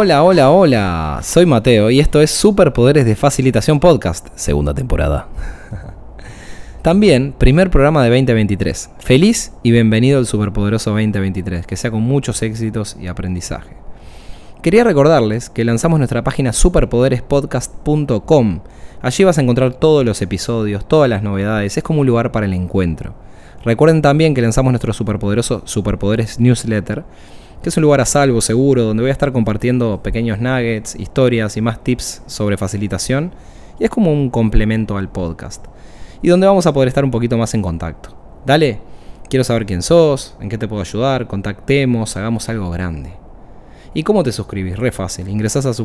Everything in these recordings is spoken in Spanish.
hola, hola, hola. Soy Mateo y esto es Superpoderes de Facilitación Podcast, segunda temporada. También, primer programa de 2023. Feliz y bienvenido al Superpoderoso 2023, que sea con muchos éxitos y aprendizaje. Quería recordarles que lanzamos nuestra página superpoderespodcast.com. Allí vas a encontrar todos los episodios, todas las novedades, es como un lugar para el encuentro. Recuerden también que lanzamos nuestro superpoderoso Superpoderes Newsletter, que es un lugar a salvo, seguro, donde voy a estar compartiendo pequeños nuggets, historias y más tips sobre facilitación, y es como un complemento al podcast, y donde vamos a poder estar un poquito más en contacto. Dale, quiero saber quién sos, en qué te puedo ayudar, contactemos, hagamos algo grande. ¿Y cómo te suscribís? Re fácil, ingresás a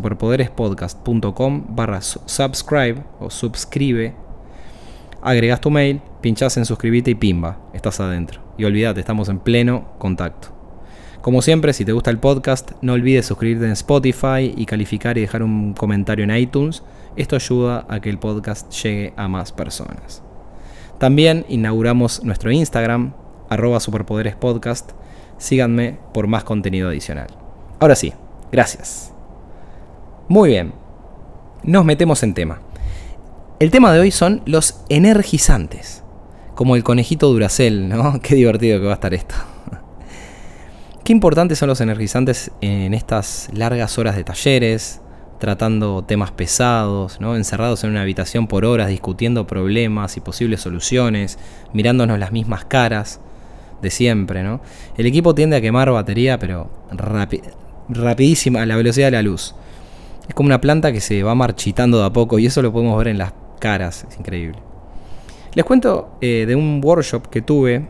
superpoderespodcast.com/subscribe o subscribe, agregás tu mail, pinchás en suscribite y pimba, estás adentro. Y olvídate, estamos en pleno contacto. Como siempre, si te gusta el podcast, no olvides suscribirte en Spotify y calificar y dejar un comentario en iTunes. Esto ayuda a que el podcast llegue a más personas. También inauguramos nuestro Instagram, @superpoderespodcast. Síganme por más contenido adicional. Ahora sí, gracias. Muy bien, nos metemos en tema. El tema de hoy son los energizantes. Como el conejito Duracell, ¿no? Qué divertido que va a estar esto. Qué importantes son los energizantes en estas largas horas de talleres, tratando temas pesados, ¿no? Encerrados en una habitación por horas, discutiendo problemas y posibles soluciones, mirándonos las mismas caras de siempre, ¿no? El equipo tiende a quemar batería, pero rapidísima, a la velocidad de la luz. Es como una planta que se va marchitando de a poco, y eso lo podemos ver en las caras, es increíble. Les cuento de un workshop que tuve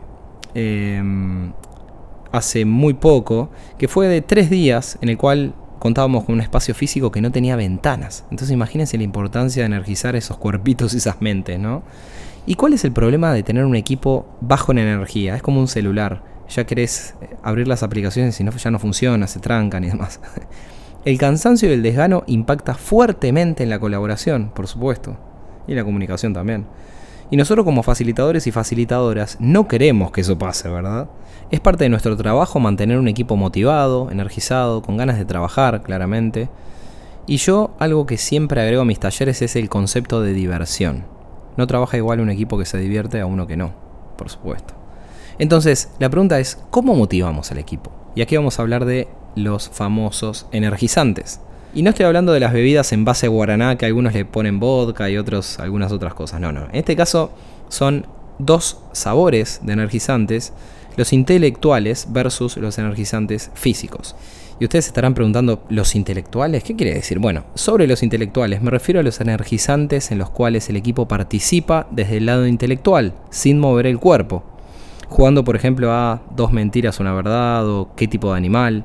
hace muy poco, que fue de 3 días, en el cual contábamos con un espacio físico que no tenía ventanas. Entonces imagínense la importancia de energizar esos cuerpitos y esas mentes, ¿no? ¿Y cuál es el problema de tener un equipo bajo en energía? Es como un celular, ya querés abrir las aplicaciones y ya no funciona, se trancan y demás. El cansancio y el desgano impacta fuertemente en la colaboración, por supuesto, y la comunicación también. Y nosotros como facilitadores y facilitadoras no queremos que eso pase, ¿verdad? Es parte de nuestro trabajo mantener un equipo motivado, energizado, con ganas de trabajar, claramente. Y yo, algo que siempre agrego a mis talleres es el concepto de diversión. No trabaja igual un equipo que se divierte a uno que no, por supuesto. Entonces, la pregunta es, ¿cómo motivamos al equipo? Y aquí vamos a hablar de los famosos energizantes. Y no estoy hablando de las bebidas en base a guaraná, que algunos le ponen vodka y otros algunas otras cosas. No. En este caso son 2 sabores de energizantes, los intelectuales versus los energizantes físicos. Y ustedes se estarán preguntando, ¿los intelectuales? ¿Qué quiere decir? Bueno, sobre los intelectuales me refiero a los energizantes en los cuales el equipo participa desde el lado intelectual, sin mover el cuerpo. Jugando, por ejemplo, a 2 mentiras, una verdad, o qué tipo de animal.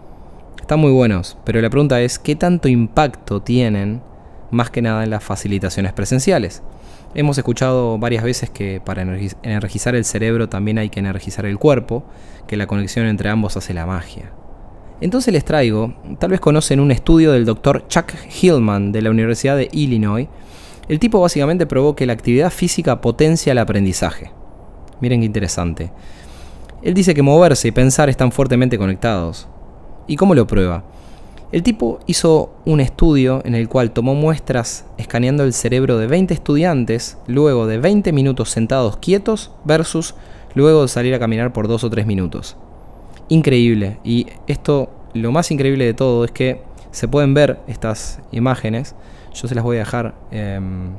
Están muy buenos, pero la pregunta es, ¿qué tanto impacto tienen más que nada en las facilitaciones presenciales? Hemos escuchado varias veces que para energizar el cerebro también hay que energizar el cuerpo, que la conexión entre ambos hace la magia. Entonces les traigo, tal vez conocen un estudio del Dr. Chuck Hillman de la Universidad de Illinois. El tipo básicamente probó que la actividad física potencia el aprendizaje. Miren qué interesante. Él dice que moverse y pensar están fuertemente conectados. ¿Y cómo lo prueba? El tipo hizo un estudio en el cual tomó muestras escaneando el cerebro de 20 estudiantes luego de 20 minutos sentados quietos versus luego de salir a caminar por 2 o 3 minutos. Increíble. Y esto, lo más increíble de todo es que se pueden ver estas imágenes. Yo se las voy a dejar en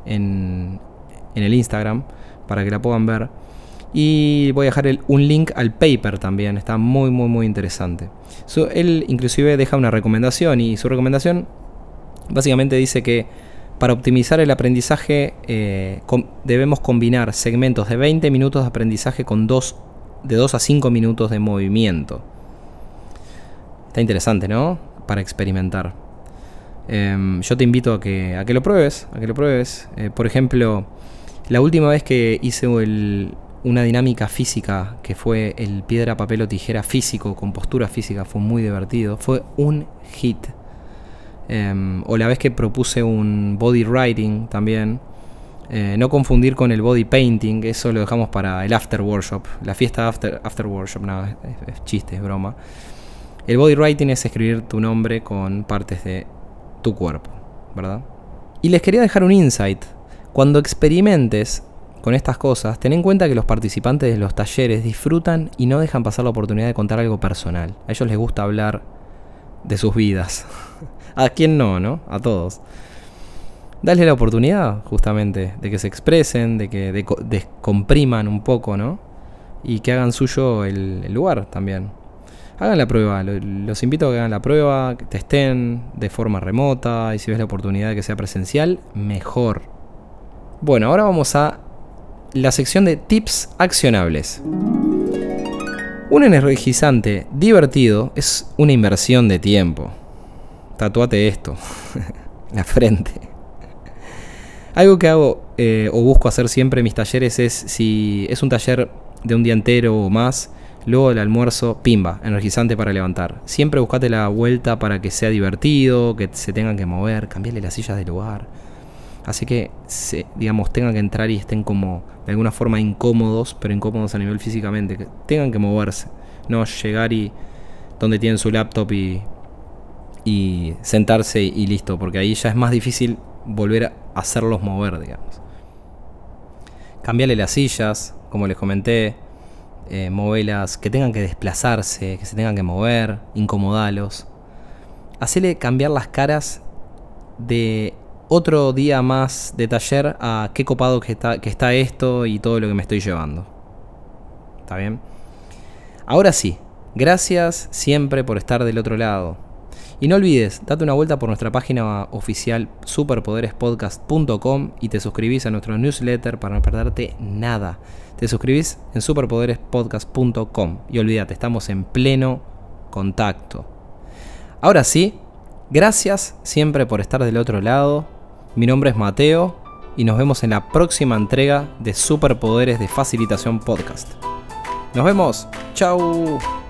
el Instagram para que la puedan ver. Y voy a dejar un link al paper también, está muy interesante. Él inclusive deja una recomendación, y su recomendación básicamente dice que para optimizar el aprendizaje debemos combinar segmentos de 20 minutos de aprendizaje con de 2 a 5 minutos de movimiento. Está interesante, ¿no? Para experimentar. Yo te invito a que lo pruebes, por ejemplo, la última vez que hice una dinámica física, que fue el piedra, papel o tijera físico, con postura física, fue muy divertido, fue un hit. O la vez que propuse un body writing también, no confundir con el body painting, eso lo dejamos para el after workshop, la fiesta after workshop, no, es chiste, es broma. El body writing es escribir tu nombre con partes de tu cuerpo, ¿verdad? Y les quería dejar un insight. Cuando experimentes con estas cosas, ten en cuenta que los participantes de los talleres disfrutan y no dejan pasar la oportunidad de contar algo personal. A ellos les gusta hablar de sus vidas. ¿A quién no, no? A todos. Dale la oportunidad, justamente, de que se expresen, de que descompriman un poco, ¿no? Y que hagan suyo el lugar también. Hagan la prueba, los invito a que hagan la prueba, que testen de forma remota, y si ves la oportunidad de que sea presencial, mejor. Bueno, ahora vamos a la sección de tips accionables. Un energizante divertido es una inversión de tiempo. Tatuate esto, la frente. Algo que hago o busco hacer siempre en mis talleres es, si es un taller de un día entero o más, luego del almuerzo, pimba, energizante para levantar. Siempre buscate la vuelta para que sea divertido, que se tengan que mover, cambiarle las sillas de lugar. Así que, tengan que entrar y estén como de alguna forma incómodos, pero incómodos a nivel físicamente, que tengan que moverse. No llegar y donde tienen su laptop y sentarse y listo, porque ahí ya es más difícil volver a hacerlos mover, digamos. Cambiarle las sillas, como les comenté. Movelas, que tengan que desplazarse, que se tengan que mover, incomodalos. Hacele cambiar las caras de otro día más de taller a qué copado que está esto y todo lo que me estoy llevando. ¿Está bien? Ahora sí, gracias siempre por estar del otro lado. Y no olvides, date una vuelta por nuestra página oficial superpoderespodcast.com y te suscribís a nuestro newsletter para no perderte nada. Te suscribís en superpoderespodcast.com y olvídate, estamos en pleno contacto. Ahora sí, gracias siempre por estar del otro lado. Mi nombre es Mateo y nos vemos en la próxima entrega de Superpoderes de Facilitación Podcast. Nos vemos. Chau.